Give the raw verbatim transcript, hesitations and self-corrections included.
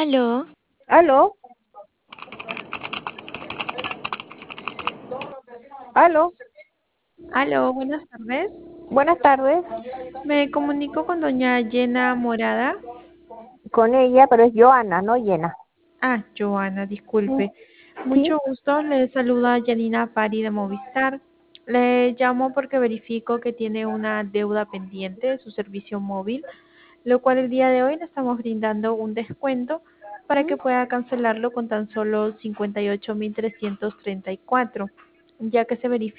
Aló, Aló, aló, aló, buenas tardes. buenas tardes. Me comunico con doña Yena Morada. Con ella, pero es Joana, no Llena. Ah, Joana, Mm, disculpe. Sí, Mucho gusto, le saluda Janina Fari de Movistar. Le llamo porque verifico que tiene una deuda pendiente de su servicio móvil, lo cual el día de hoy le estamos brindando un descuento para mm, que pueda cancelarlo con tan solo cincuenta y ocho mil trescientos treinta y cuatro, ya que se verifica